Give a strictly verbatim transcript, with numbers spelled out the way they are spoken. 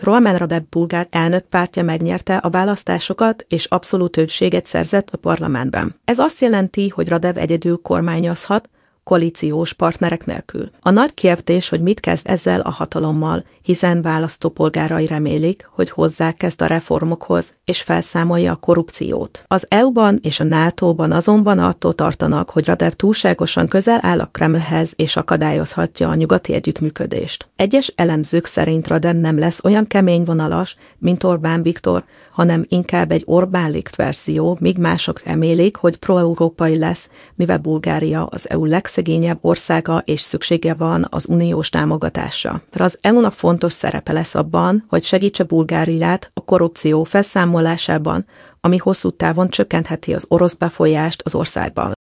Roman Radev bulgár elnök pártja megnyerte a választásokat és abszolút többséget szerzett a parlamentben. Ez azt jelenti, hogy Radev egyedül kormányozhat, koalíciós partnerek nélkül. A nagy kérdés, hogy mit kezd ezzel a hatalommal, hiszen választópolgárai remélik, hogy hozzákezd a reformokhoz és felszámolja a korrupciót. Az é u-ban és a nátóban azonban attól tartanak, hogy Radev túlságosan közel áll a Kremlhez és akadályozhatja a nyugati együttműködést. Egyes elemzők szerint Radev nem lesz olyan keményvonalas, mint Orbán Viktor, hanem inkább egy Orbán-likt verzió, míg mások remélik, hogy pro-európai lesz, mivel Bulgária az é u legszegényebb országa és szüksége van az uniós támogatásra. Az é u-nak fontos szerepe lesz abban, hogy segítse Bulgáriát a korrupció felszámolásában, ami hosszú távon csökkentheti az orosz befolyást az országban.